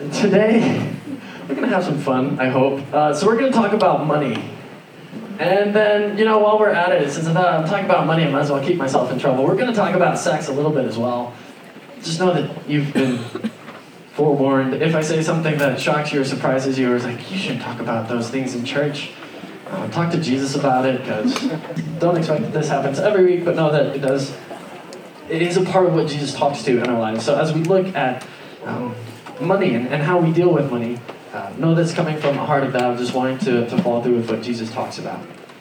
Today, we're going to have some fun, I hope. So we're going to talk about money. And then, while we're at it, since I'm talking about money, I might as well keep myself in trouble. We're going to talk about sex a little bit as well. Just know that you've been forewarned. If I say something that shocks you or surprises you, or is like, you shouldn't talk about those things in church, talk to Jesus about it, because don't expect that this happens every week, but know that it does. It is a part of what Jesus talks to in our lives. So as we look at money and how we deal with money, know that's coming from a heart of that, just wanting to follow through with what Jesus talks about.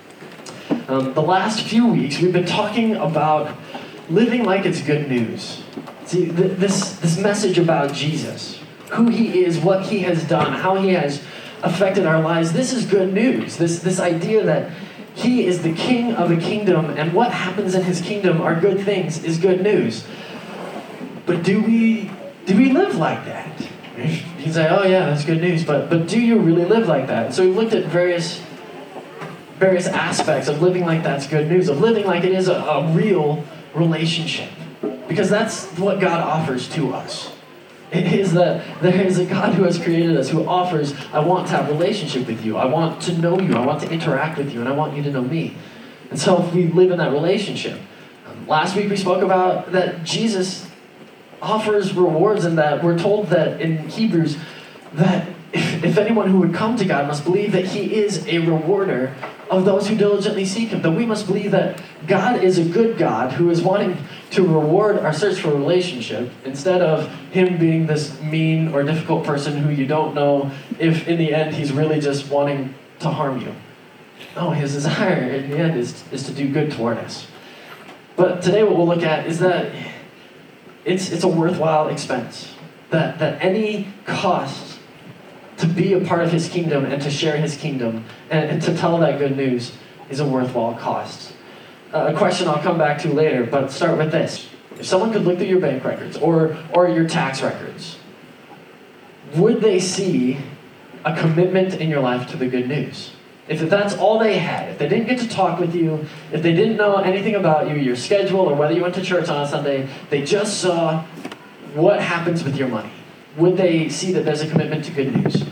The last few weeks, we've been talking about living like it's good news. See, this message about Jesus, who he is, what he has done, how he has affected our lives, this is good news. This idea that he is the king of a kingdom, and what happens in his kingdom are good things, is good news. But do we live like that? You can say, oh yeah, that's good news, but do you really live like that? So we've looked at various aspects of living like that's good news, of living like it is a real relationship. Because that's what God offers to us. It is that there is a God who has created us, who offers, I want to have a relationship with you, I want to know you, I want to interact with you, and I want you to know me. And so if we live in that relationship, last week we spoke about that Jesus offers rewards, and that we're told that in Hebrews that if anyone who would come to God must believe that he is a rewarder of those who diligently seek him. That we must believe that God is a good God who is wanting to reward our search for a relationship, instead of him being this mean or difficult person who you don't know if in the end he's really just wanting to harm you. No, his desire in the end is to do good toward us. But today what we'll look at is that it's a worthwhile expense. That any cost to be a part of his kingdom and to share his kingdom and to tell that good news is a worthwhile cost. A question I'll come back to later, but start with this. If someone could look through your bank records or your tax records, would they see a commitment in your life to the good news? If that's all they had, if they didn't get to talk with you, if they didn't know anything about you, your schedule, or whether you went to church on a Sunday, they just saw what happens with your money, would they see that there's a commitment to good news?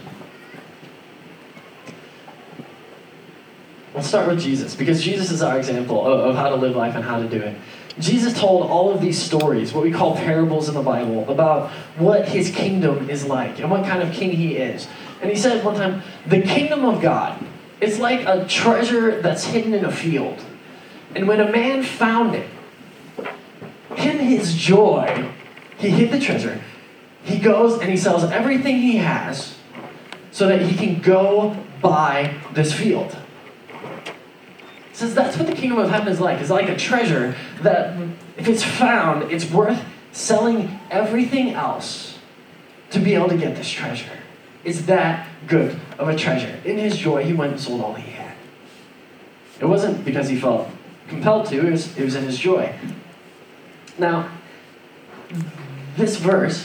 We'll start with Jesus, because Jesus is our example of how to live life and how to do it. Jesus told all of these stories, what we call parables in the Bible, about what his kingdom is like and what kind of king he is. And he said one time, the kingdom of God is like a treasure that's hidden in a field. And when a man found it, in his joy, he hid the treasure. He goes and he sells everything he has so that he can go buy this field. He says that's what the kingdom of heaven is like. It's like a treasure that if it's found, it's worth selling everything else to be able to get this treasure. It's that good of a treasure. In his joy, he went and sold all he had. It wasn't because he felt compelled to, it was in his joy. Now, this verse,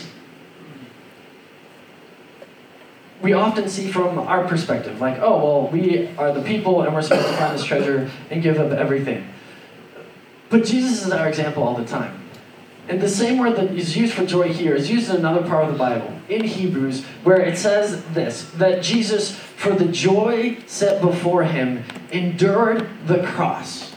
we often see from our perspective, like, oh, well, we are the people and we're supposed to find this treasure and give up everything. But Jesus is our example all the time. And the same word that is used for joy here is used in another part of the Bible, in Hebrews, where it says this, that Jesus, for the joy set before him, endured the cross.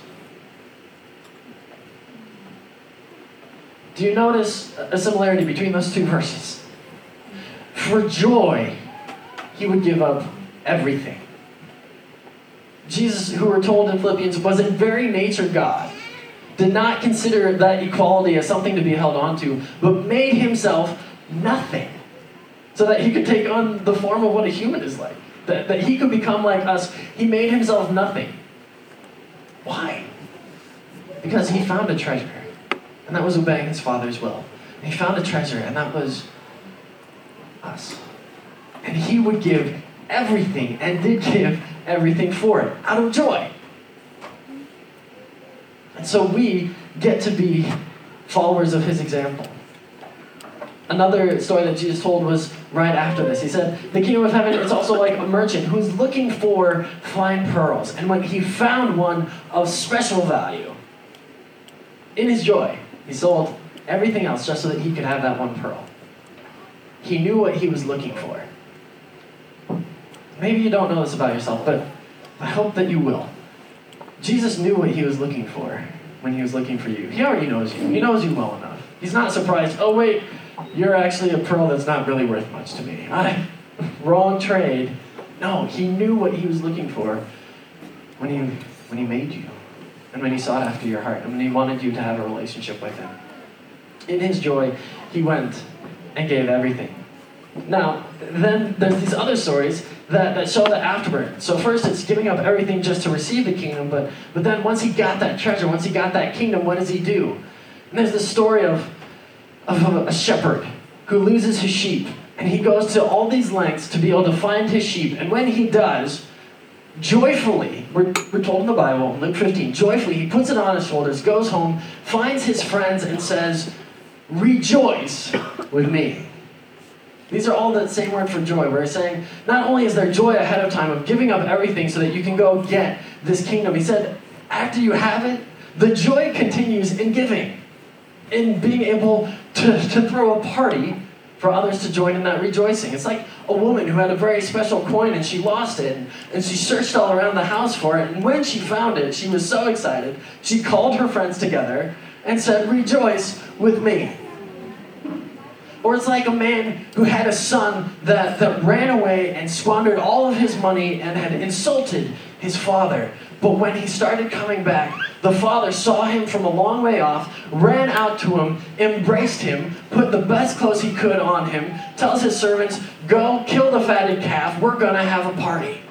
Do you notice a similarity between those two verses? For joy, he would give up everything. Jesus, who we're told in Philippians, was in very nature God, did not consider that equality as something to be held on to, but made himself nothing, so that he could take on the form of what a human is like, that he could become like us. He made himself nothing. Why? Because he found a treasure, and that was obeying his Father's will. And he found a treasure, and that was us. And he would give everything, and did give everything for it, out of joy. And so we get to be followers of his example. Another story that Jesus told was right after this. He said, the kingdom of heaven is also like a merchant who's looking for fine pearls. And when he found one of special value, in his joy, he sold everything else just so that he could have that one pearl. he knew what he was looking for. Maybe you don't know this about yourself, but I hope that you will. Jesus knew what he was looking for when he was looking for you. He already knows you. He knows you well enough. He's not surprised, oh wait, you're actually a pearl that's not really worth much to me. Wrong trade. No, he knew what he was looking for when he made you, and when he sought after your heart, and when he wanted you to have a relationship with him. In his joy, he went and gave everything. Now, then there's these other stories that show the afterburn. So first it's giving up everything just to receive the kingdom, but then once he got that treasure, once he got that kingdom, what does he do? And there's this story of a shepherd who loses his sheep, and he goes to all these lengths to be able to find his sheep, and when he does, joyfully, we're told in the Bible, Luke 15, joyfully, he puts it on his shoulders, goes home, finds his friends, and says, rejoice with me. These are all the same word for joy. We're saying, not only is there joy ahead of time of giving up everything so that you can go get this kingdom, he said, after you have it, the joy continues in giving, in being able to throw a party for others to join in that rejoicing. It's like a woman who had a very special coin and she lost it, and she searched all around the house for it, and when she found it, she was so excited, she called her friends together and said, rejoice with me. Or it's like a man who had a son that ran away and squandered all of his money and had insulted his father. But when he started coming back, the father saw him from a long way off, ran out to him, embraced him, put the best clothes he could on him, tells his servants, go kill the fatted calf, we're going to have a party.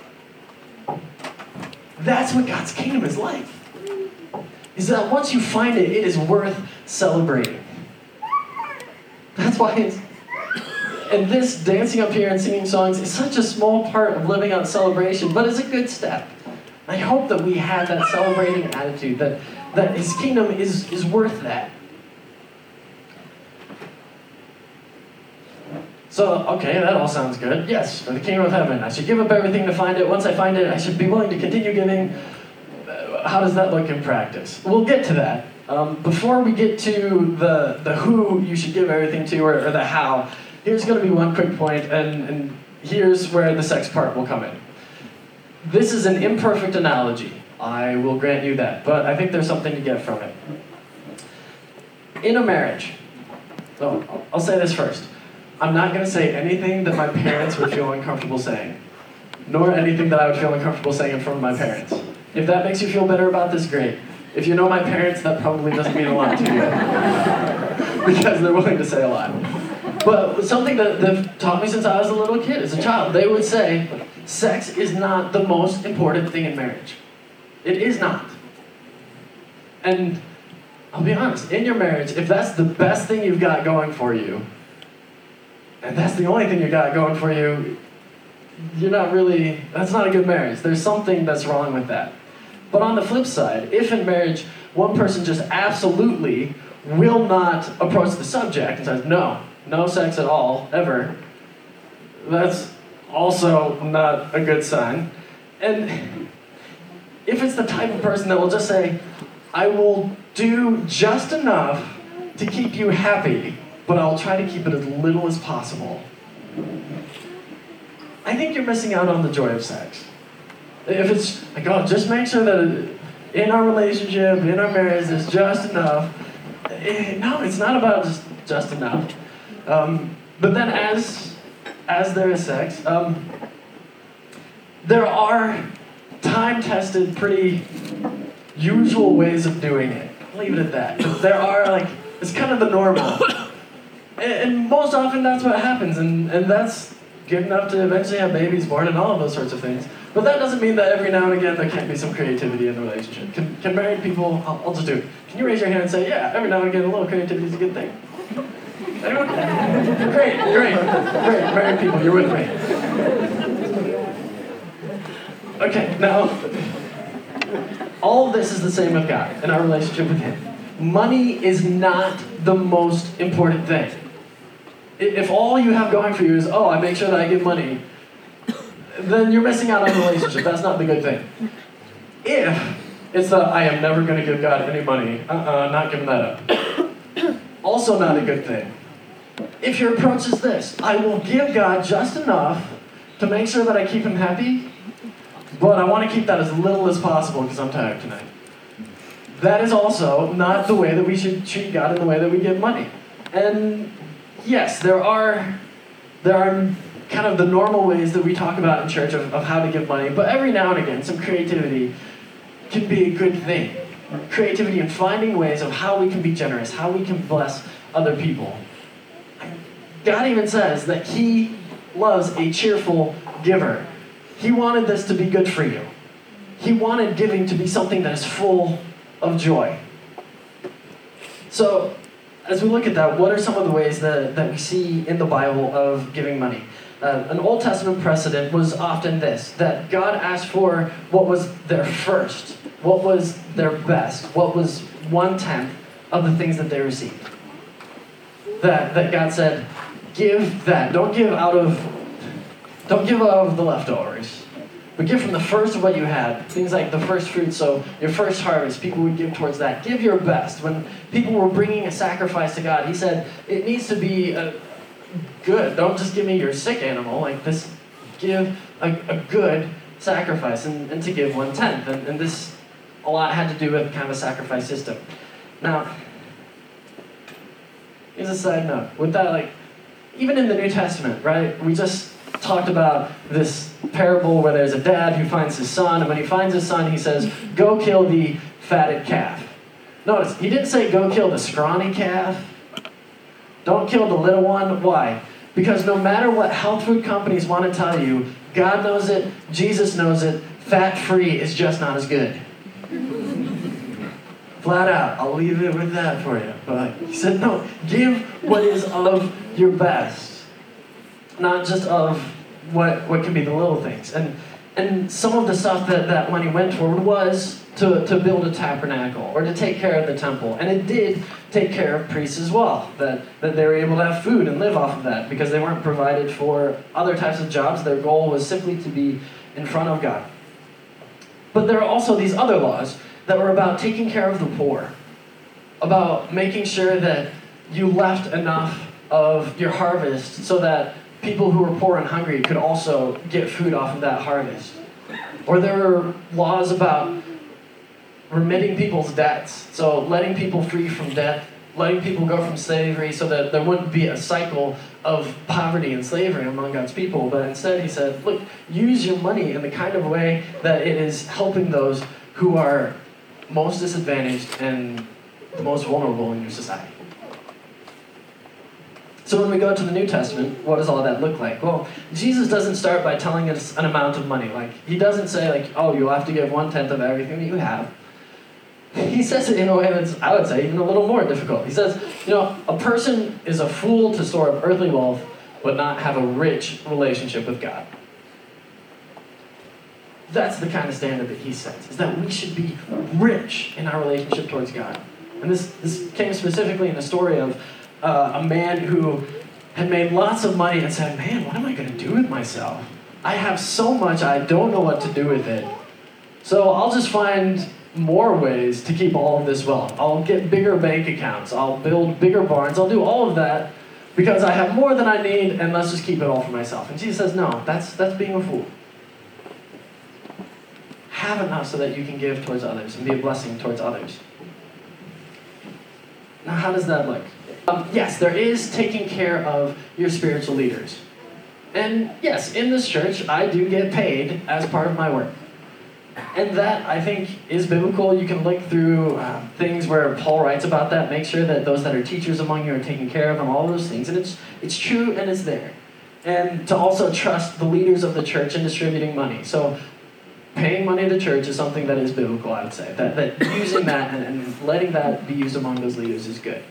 That's what God's kingdom is like. Is that once you find it, it is worth celebrating. That's why and this dancing up here and singing songs is such a small part of living out celebration, but it's a good step. I hope that we have that celebrating attitude, that his kingdom is worth that. So, okay, that all sounds good. Yes, for the kingdom of heaven, I should give up everything to find it. Once I find it, I should be willing to continue giving. How does that look in practice? We'll get to that. Before we get to the who you should give everything to, or the how, here's going to be one quick point, and here's where the sex part will come in. This is an imperfect analogy. I will grant you that, but I think there's something to get from it. In a marriage, I'll say this first. I'm not going to say anything that my parents would feel uncomfortable saying, nor anything that I would feel uncomfortable saying in front of my parents. If that makes you feel better about this, great. If you know my parents, that probably doesn't mean a lot to you. Because they're willing to say a lot. But something that they've taught me since I was a little kid, as a child, they would say, sex is not the most important thing in marriage. It is not. And I'll be honest, in your marriage, if that's the best thing you've got going for you, and that's the only thing you got going for you, that's not a good marriage. There's something that's wrong with that. But on the flip side, if in marriage, one person just absolutely will not approach the subject and says, no sex at all, ever, that's also not a good sign. And if it's the type of person that will just say, I will do just enough to keep you happy, but I'll try to keep it as little as possible, I think you're missing out on the joy of sex. If it's like, just make sure that in our relationship, in our marriage, there's just enough. No, it's not about just enough. But then as there is sex, there are time-tested, pretty usual ways of doing it. I'll leave it at that. There are, it's kind of the normal. And most often that's what happens, and that's good enough to eventually have babies born and all of those sorts of things. But that doesn't mean that every now and again there can't be some creativity in the relationship. Can married people, I'll just do it. Can you raise your hand and say, yeah, every now and again a little creativity is a good thing? Anyone? Great. Married people, you're with me. Okay, now, all of this is the same with God in our relationship with Him. Money is not the most important thing. If all you have going for you is, I make sure that I give money, then you're missing out on the relationship. That's not the good thing. If it's the, I am never going to give God any money, not giving that up. Also not a good thing. if your approach is this, I will give God just enough to make sure that I keep him happy, but I want to keep that as little as possible because I'm tired tonight. That is also not the way that we should treat God in the way that we give money. And yes, there are kind of the normal ways that we talk about in church of how to give money, but every now and again, some creativity can be a good thing. Creativity in finding ways of how we can be generous, how we can bless other people. God even says that he loves a cheerful giver. He wanted this to be good for you. He wanted giving to be something that is full of joy. So, as we look at that, what are some of the ways that we see in the Bible of giving money? An Old Testament precedent was often this, that God asked for what was their first, what was their best, what was 1/10 of the things that they received. That God said, give that. Don't give out of the leftovers, but give from the first of what you had. Things like the first fruit, so your first harvest, people would give towards that. Give your best. When people were bringing a sacrifice to God, he said, it needs to be good. Don't just give me your sick animal. Like this, give a good sacrifice, and to give 1/10. And this, a lot had to do with kind of a sacrifice system. Now, here's a side note. With that, like, even in the New Testament, right? We just talked about this parable where there's a dad who finds his son, and when he finds his son, he says, go kill the fatted calf. Notice, he didn't say go kill the scrawny calf. Don't kill the little one. Why? Because no matter what health food companies want to tell you, God knows it, Jesus knows it, fat-free is just not as good. Flat out, I'll leave it with that for you. But he said, no, give what is of your best. Not just of what can be the little things. And some of the stuff that money went toward was to build a tabernacle or to take care of the temple. And it did take care of priests as well, that they were able to have food and live off of that because they weren't provided for other types of jobs. Their goal was simply to be in front of God. But there are also these other laws that were about taking care of the poor, about making sure that you left enough of your harvest so that people who were poor and hungry could also get food off of that harvest. Or there were laws about remitting people's debts, so letting people free from debt, letting people go from slavery so that there wouldn't be a cycle of poverty and slavery among God's people. But instead he said, look, use your money in the kind of way that it is helping those who are most disadvantaged and the most vulnerable in your society. So when we go to the New Testament, what does all that look like? Well, Jesus doesn't start by telling us an amount of money. Like, he doesn't say, like, oh, you'll have to give 1/10 of everything that you have. He says it in a way that's, I would say, even a little more difficult. He says, a person is a fool to store up earthly wealth, but not have a rich relationship with God. That's the kind of standard that he sets, is that we should be rich in our relationship towards God. And this came specifically in the story of a man who had made lots of money and said, man, what am I going to do with myself? I have so much, I don't know what to do with it. So I'll just find more ways to keep all of this wealth. I'll get bigger bank accounts. I'll build bigger barns. I'll do all of that because I have more than I need, and let's just keep it all for myself. And Jesus says, no, that's being a fool. Have enough so that you can give towards others and be a blessing towards others. Now, how does that look? Yes, there is taking care of your spiritual leaders. And yes, in this church, I do get paid as part of my work. And that, I think, is biblical. You can look through things where Paul writes about that. Make sure that those that are teachers among you are taken care of and all those things. And it's true and it's there. And to also trust the leaders of the church in distributing money. So paying money to the church is something that is biblical, I would say. That using that and letting that be used among those leaders is good.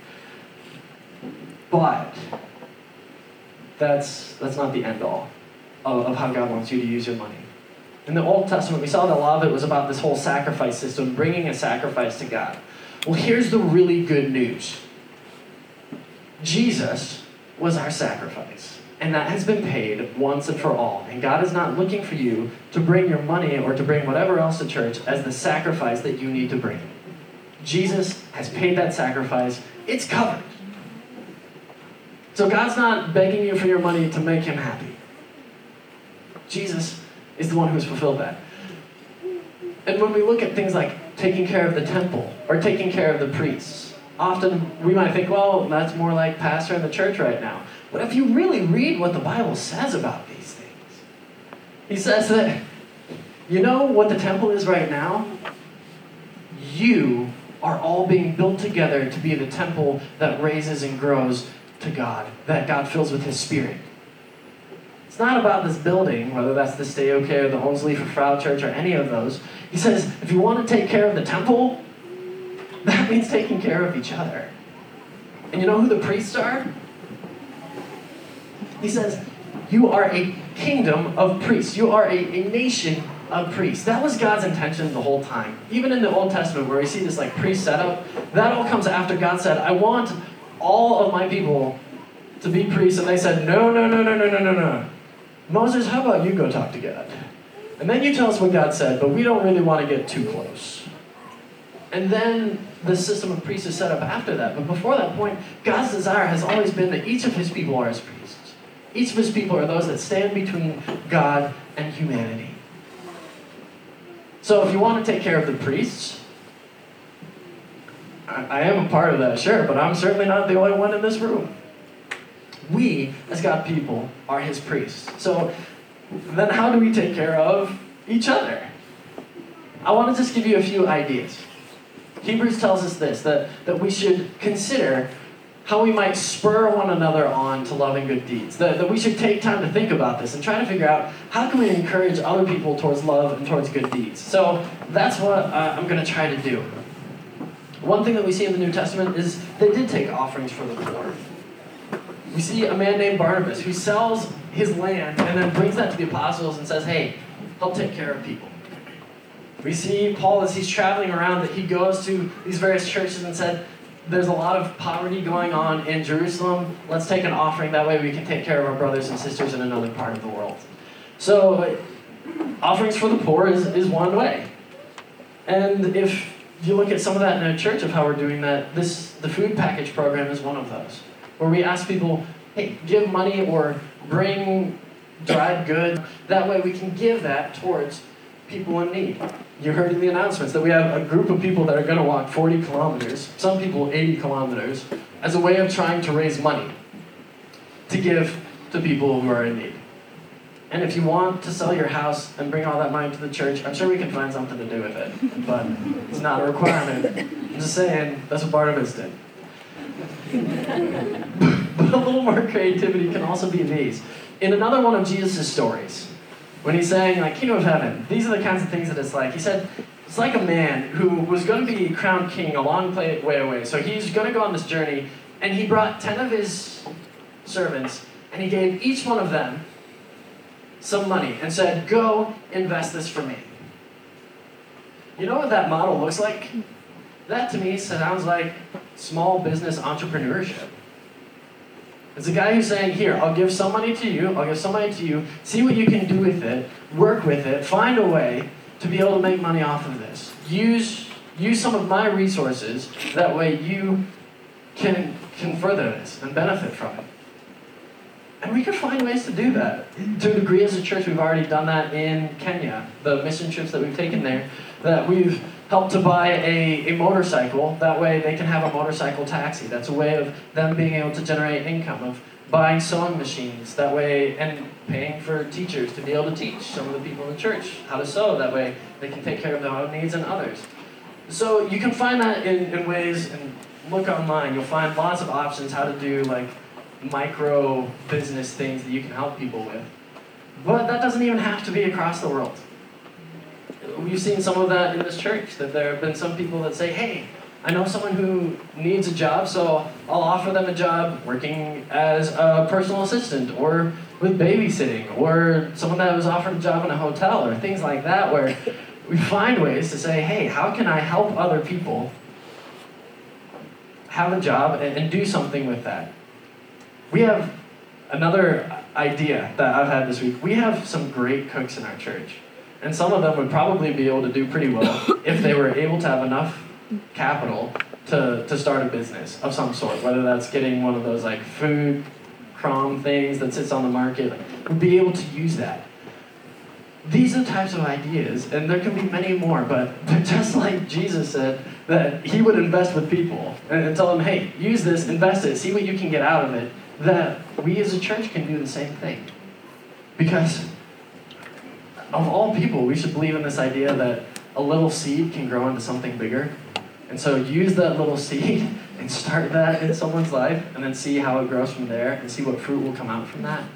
But that's not the end all of how God wants you to use your money. In the Old Testament, we saw that a lot of it was about this whole sacrifice system, bringing a sacrifice to God. Well, here's the really good news. Jesus was our sacrifice. And that has been paid once and for all. And God is not looking for you to bring your money or to bring whatever else to church as the sacrifice that you need to bring. Jesus has paid that sacrifice. It's covered. So God's not begging you for your money to make him happy. Jesus is the one who's fulfilled that. And when we look at things like taking care of the temple or taking care of the priests, often we might think, well, that's more like pastor in the church right now. But if you really read what the Bible says about these things, he says that, you know what the temple is right now? You are all being built together to be the temple that raises and grows to God, that God fills with his Spirit. It's not about this building, whether that's the Stay OK or the Holmesleaf or Frau Church or any of those. He says, if you want to take care of the temple, that means taking care of each other. And you know who the priests are? He says, you are a kingdom of priests. You are a nation of priests. That was God's intention the whole time. Even in the Old Testament where we see this priest setup, that all comes after God said, I want all of my people to be priests. And they said, no. Moses, how about you go talk to God? And then you tell us what God said, but we don't really want to get too close. And then the system of priests is set up after that. But before that point, God's desire has always been that each of his people are his priests. Each of his people are those that stand between God and humanity. So if you want to take care of the priests, I am a part of that, sure, but I'm certainly not the only one in this room. We, as God people, are his priests. So then how do we take care of each other? I want to just give you a few ideas. Hebrews tells us this, that we should consider how we might spur one another on to love and good deeds. That we should take time to think about this and try to figure out how can we encourage other people towards love and towards good deeds. So that's what I'm going to try to do. One thing that we see in the New Testament is they did take offerings for the poor. We see a man named Barnabas who sells his land and then brings that to the apostles and says, hey, help take care of people. We see Paul as he's traveling around that he goes to these various churches and said, there's a lot of poverty going on in Jerusalem. Let's take an offering. That way we can take care of our brothers and sisters in another part of the world. So offerings for the poor is one way. And if you look at some of that in a church of how we're doing that, the food package program is one of those. Where we ask people, hey, give money or bring dried goods. That way we can give that towards people in need. You heard in the announcements that we have a group of people that are going to walk 40 kilometers, some people 80 kilometers, as a way of trying to raise money to give to people who are in need. And if you want to sell your house and bring all that money to the church, I'm sure we can find something to do with it. But it's not a requirement. I'm just saying, that's what Barnabas did. But a little more creativity can also be these. In another one of Jesus' stories, when he's saying, Kingdom of Heaven, these are the kinds of things that it's like. He said, it's like a man who was going to be crowned king a long way away. So he's going to go on this journey, and he brought 10 of his servants, and he gave each one of them some money and said, go invest this for me. You know what that model looks like? That to me sounds like small business entrepreneurship. It's a guy who's saying, here, I'll give some money to you, see what you can do with it, work with it, find a way to be able to make money off of this. Use some of my resources, that way you can further this and benefit from it. And we can find ways to do that. To a degree as a church, we've already done that in Kenya, the mission trips that we've taken there, that we've helped to buy a motorcycle. That way they can have a motorcycle taxi. That's a way of them being able to generate income, of buying sewing machines, that way, and paying for teachers to be able to teach some of the people in the church how to sew. That way they can take care of their own needs and others. So you can find that in ways, and look online, you'll find lots of options how to do micro business things that you can help people with. But that doesn't even have to be across the world. We've seen some of that in this church, that there have been some people that say, hey, I know someone who needs a job, so I'll offer them a job working as a personal assistant or with babysitting, or someone that was offered a job in a hotel, or things like that, where we find ways to say, hey, how can I help other people have a job and do something with that? We have another idea that I've had this week. We have some great cooks in our church. And some of them would probably be able to do pretty well if they were able to have enough capital to start a business of some sort, whether that's getting one of those food prom things that sits on the market, would be able to use that. These are the types of ideas, and there can be many more, but just like Jesus said that he would invest with people and tell them, hey, use this, invest it, see what you can get out of it, that we as a church can do the same thing. Because of all people, we should believe in this idea that a little seed can grow into something bigger. And so use that little seed and start that in someone's life, and then see how it grows from there, and see what fruit will come out from that.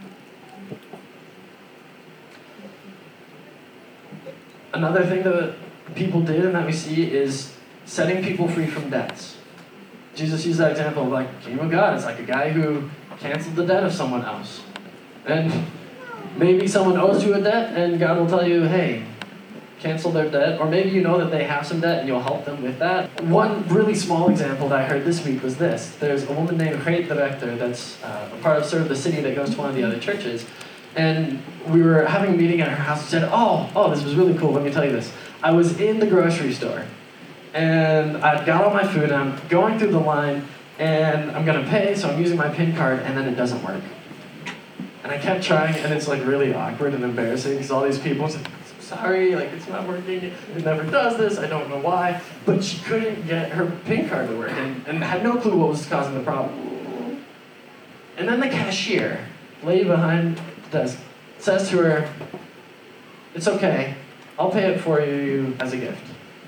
Another thing that people did and that we see is setting people free from debts. Jesus used that example of like, kingdom of God, it's like a guy who canceled the debt of someone else. And maybe someone owes you a debt, and God will tell you, hey, cancel their debt. Or maybe you know that they have some debt, and you'll help them with that. One really small example that I heard this week was this. There's a woman named Greet de Rechter that's a part of Serve the City that goes to one of the other churches. And we were having a meeting at her house. She said, oh, this was really cool. Let me tell you this. I was in the grocery store, and I got all my food, and I'm going through the line, and I'm going to pay, so I'm using my PIN card, and then it doesn't work. And I kept trying, and it's like really awkward and embarrassing, because all these people say, sorry, like it's not working, it never does this, I don't know why. But she couldn't get her PIN card to work, and had no clue what was causing the problem. And then the cashier, lady behind the desk, says to her, it's okay, I'll pay it for you as a gift.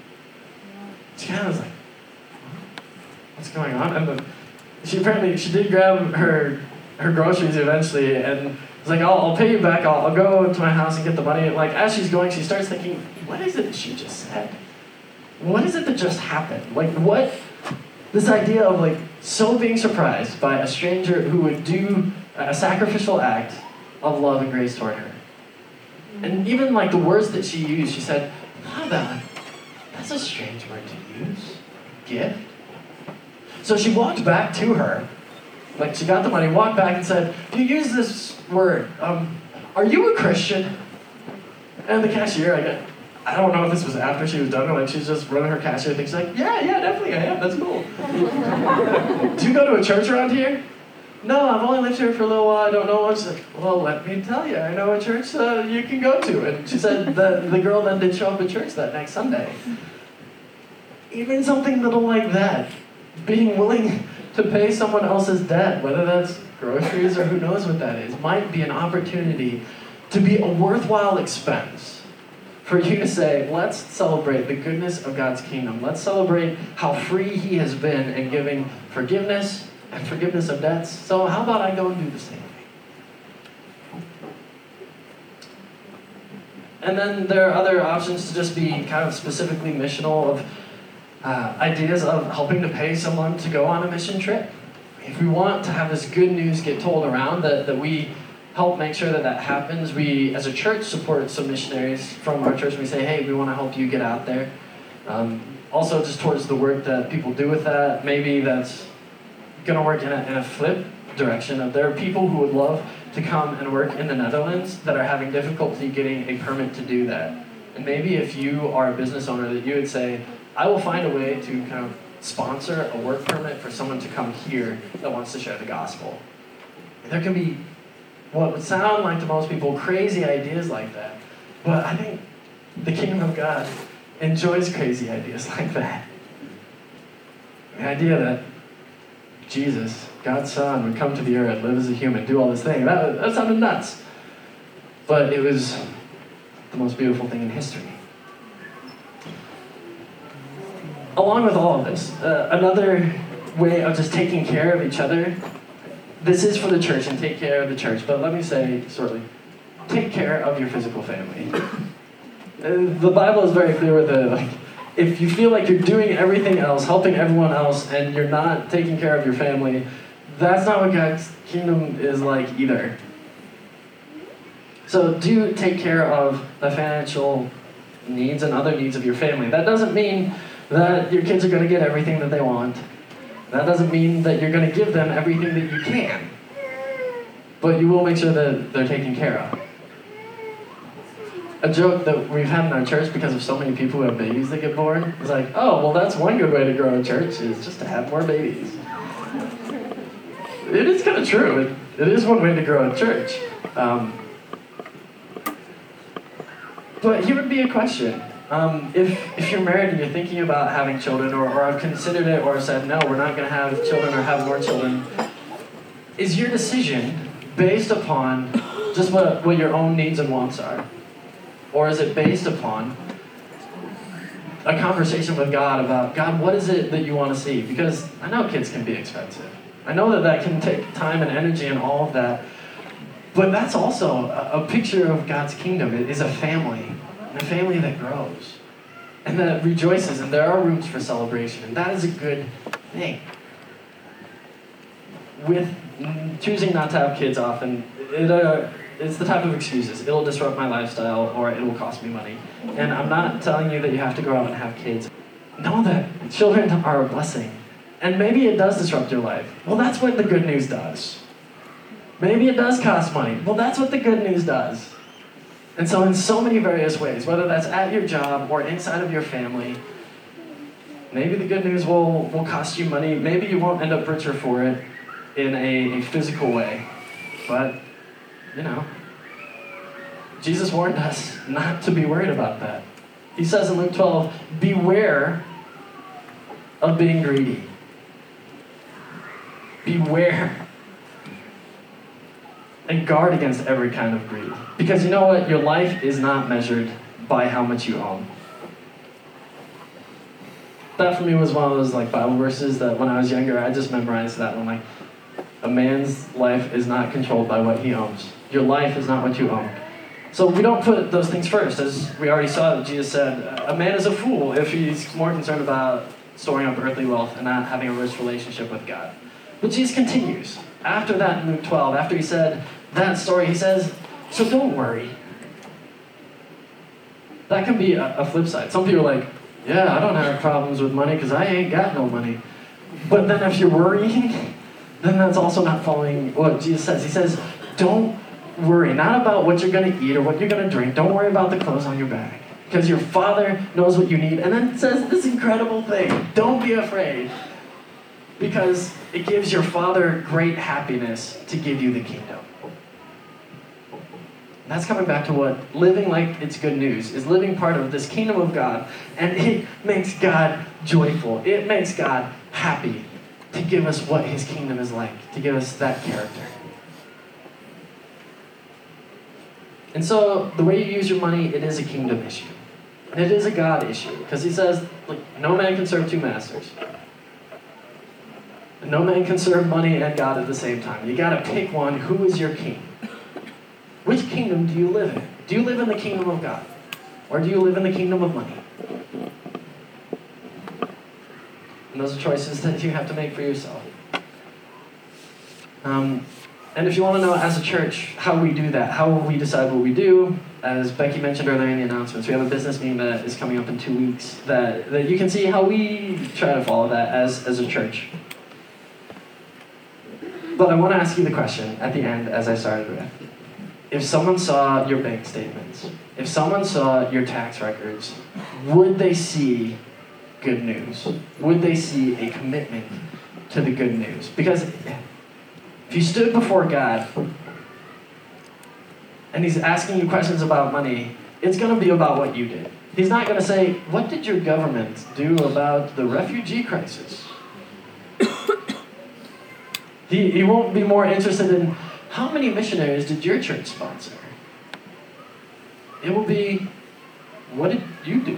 She kind of was like, what's going on? And she did grab her groceries eventually, and was like, I'll pay you back, I'll go to my house and get the money. Like, as she's going, she starts thinking, what is it she just said? What is it that just happened? Like, what? This idea of, like, so being surprised by a stranger who would do a sacrificial act of love and grace toward her. And even, like, the words that she used, she said, that's a strange word to use. Gift? So she walked back to her. Like, she got the money, walked back and said, you use this word. Are you a Christian? And the cashier, I don't know if this was after she was done or like she's just running her cashier thing. She's like, yeah, definitely I am. That's cool. Do you go to a church around here? No, I've only lived here for a little while. I don't know what. She's like, well, let me tell you. I know a church you can go to. And she said that the girl then did show up at church that next Sunday. Even something little like that, being willing to pay someone else's debt, whether that's groceries or who knows what that is, might be an opportunity to be a worthwhile expense for you to say, let's celebrate the goodness of God's kingdom. Let's celebrate how free he has been in giving forgiveness and forgiveness of debts. So how about I go and do the same thing? And then there are other options to just be kind of specifically missional of ideas of helping to pay someone to go on a mission trip. If we want to have this good news get told around, that we help make sure that happens. We, as a church, support some missionaries from our church. We say, hey, we want to help you get out there. Also, just towards the work that people do with that, maybe that's going to work in a flip direction. Of there are people who would love to come and work in the Netherlands that are having difficulty getting a permit to do that. And maybe if you are a business owner, that you would say, I will find a way to kind of sponsor a work permit for someone to come here that wants to share the gospel. There can be what would sound like to most people crazy ideas like that, but I think the kingdom of God enjoys crazy ideas like that. The idea that Jesus, God's Son, would come to the earth, live as a human, do all this thing, that sounded nuts. But it was the most beautiful thing in history. Along with all of this, another way of just taking care of each other, this is for the church and take care of the church, but let me say shortly, take care of your physical family. The Bible is very clear with it. Like, if you feel like you're doing everything else, helping everyone else, and you're not taking care of your family, that's not what God's kingdom is like either. So do take care of the financial needs and other needs of your family. That doesn't mean that your kids are going to get everything that they want. That doesn't mean that you're going to give them everything that you can. But you will make sure that they're taken care of. A joke that we've had in our church because of so many people who have babies that get born is like, oh, well, that's one good way to grow a church is just to have more babies. It is kind of true. It is one way to grow a church. But here would be a question. If you're married and you're thinking about having children, or have considered it, or said, no, we're not going to have children or have more children, is your decision based upon just what your own needs and wants are? Or is it based upon a conversation with God about, God, what is it that you want to see? Because I know kids can be expensive. I know that can take time and energy and all of that. But that's also a picture of God's kingdom. It is a family, and a family that grows, and that rejoices, and there are rooms for celebration, and that is a good thing. With choosing not to have kids often, it's the type of excuses. It'll disrupt my lifestyle, or it will cost me money. And I'm not telling you that you have to go out and have kids. Know that children are a blessing. And maybe it does disrupt your life. Well, that's what the good news does. Maybe it does cost money. Well, that's what the good news does. And so in so many various ways, whether that's at your job or inside of your family, maybe the good news will cost you money. Maybe you won't end up richer for it in a physical way. But, Jesus warned us not to be worried about that. He says in Luke 12, beware of being greedy. Beware. And guard against every kind of greed. Because you know what? Your life is not measured by how much you own. That for me was one of those Bible verses that when I was younger, I just memorized that one. A man's life is not controlled by what he owns. Your life is not what you own. So we don't put those things first. As we already saw, Jesus said, a man is a fool if he's more concerned about storing up earthly wealth and not having a rich relationship with God. But Jesus continues. After that in Luke 12, after he said that story, he says, so don't worry. That can be a flip side. Some people are like, yeah, I don't have problems with money because I ain't got no money. But then if you're worrying, then that's also not following what Jesus says. He says, don't worry, not about what you're going to eat or what you're going to drink. Don't worry about the clothes on your back, because your Father knows what you need. And then it says this incredible thing, don't be afraid, because it gives your Father great happiness to give you the kingdom. And that's coming back to what living like it's good news is, living part of this kingdom of God. And it makes God joyful. It makes God happy to give us what his kingdom is like, to give us that character. And so the way you use your money, it is a kingdom issue. And it is a God issue. Because he says, no man can serve two masters. No man can serve money and God at the same time. You got to pick one. Who is your king? Which kingdom do you live in? Do you live in the kingdom of God? Or do you live in the kingdom of money? And those are choices that you have to make for yourself. And if you want to know as a church how we do that, how we decide what we do, as Becky mentioned earlier in the announcements, we have a business meeting that is coming up in 2 weeks that you can see how we try to follow that as a church. But I want to ask you the question at the end, as I started with. If someone saw your bank statements, if someone saw your tax records, would they see good news? Would they see a commitment to the good news? Because if you stood before God and he's asking you questions about money, it's going to be about what you did. He's not going to say, what did your government do about the refugee crisis? He won't be more interested in how many missionaries did your church sponsor? It will be, what did you do?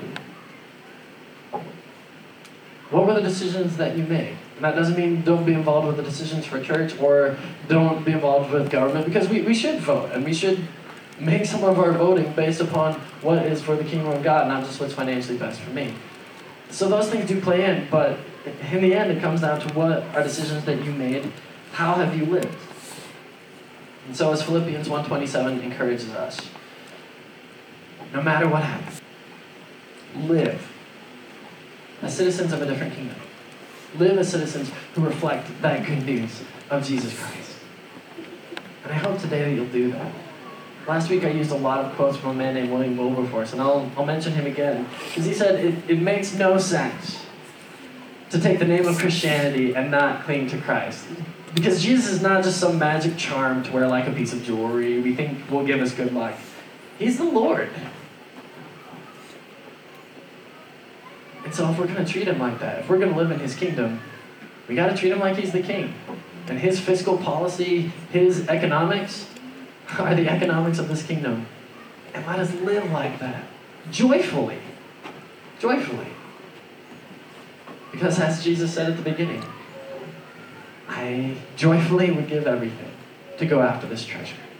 What were the decisions that you made? And that doesn't mean don't be involved with the decisions for church or don't be involved with government, because we should vote and we should make some of our voting based upon what is for the kingdom of God, not just what's financially best for me. So those things do play in, but in the end it comes down to what are decisions that you made, how have you lived? And so as Philippians 1:27 encourages us, no matter what happens, live as citizens of a different kingdom. Live as citizens who reflect that good news of Jesus Christ. And I hope today that you'll do that. Last week I used a lot of quotes from a man named William Wilberforce, and I'll mention him again, because he said it makes no sense to take the name of Christianity and not cling to Christ. Because Jesus is not just some magic charm to wear like a piece of jewelry we think will give us good luck. He's the Lord. And so if we're going to treat him like that, if we're going to live in his kingdom, we got to treat him like he's the king. And his fiscal policy, his economics, are the economics of this kingdom. And let us live like that. Joyfully. Joyfully. Because as Jesus said at the beginning, I joyfully would give everything to go after this treasure.